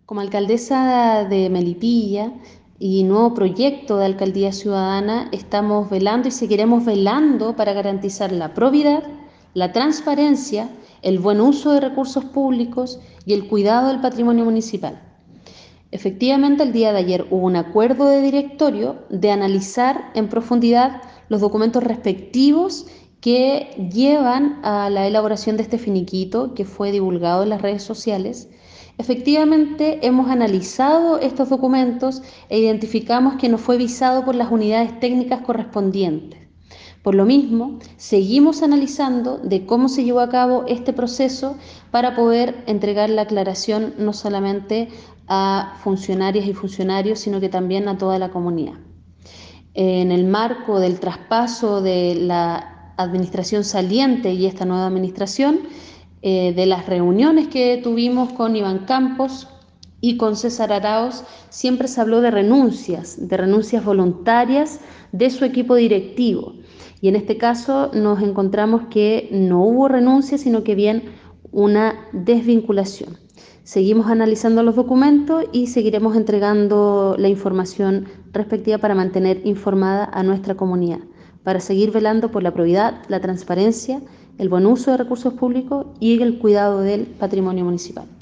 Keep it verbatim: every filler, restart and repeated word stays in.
Como alcaldesa de Melipilla y nuevo proyecto de alcaldía ciudadana, estamos velando y seguiremos velando para garantizar la probidad, la transparencia, el buen uso de recursos públicos y el cuidado del patrimonio municipal. Efectivamente, el día de ayer hubo un acuerdo de directorio de analizar en profundidad los documentos respectivos que llevan a la elaboración de este finiquito que fue divulgado en las redes sociales. Efectivamente, hemos analizado estos documentos e identificamos que no fue visado por las unidades técnicas correspondientes. Por lo mismo, seguimos analizando de cómo se llevó a cabo este proceso para poder entregar la aclaración no solamente a funcionarias y funcionarios, sino que también a toda la comunidad. En el marco del traspaso de la administración saliente y esta nueva administración, eh, de las reuniones que tuvimos con Iván Campos y con César Arauz, siempre se habló de renuncias, de renuncias voluntarias de su equipo directivo. Y en este caso nos encontramos que no hubo renuncia, sino que bien una desvinculación. Seguimos analizando los documentos y seguiremos entregando la información respectiva para mantener informada a nuestra comunidad, para seguir velando por la probidad, la transparencia, el buen uso de recursos públicos y el cuidado del patrimonio municipal.